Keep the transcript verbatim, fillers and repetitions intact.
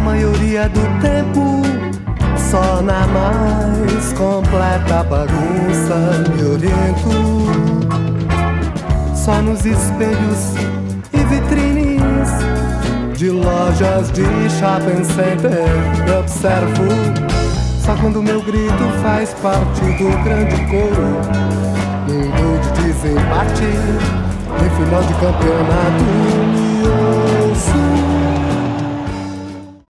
maioria do tempo, só na mais completa bagunça me oriento. Só nos espelhos e vitrines de lojas de shopping center eu observo. Só quando meu grito faz parte do grande coro, num gol de desempate em final de campeonato.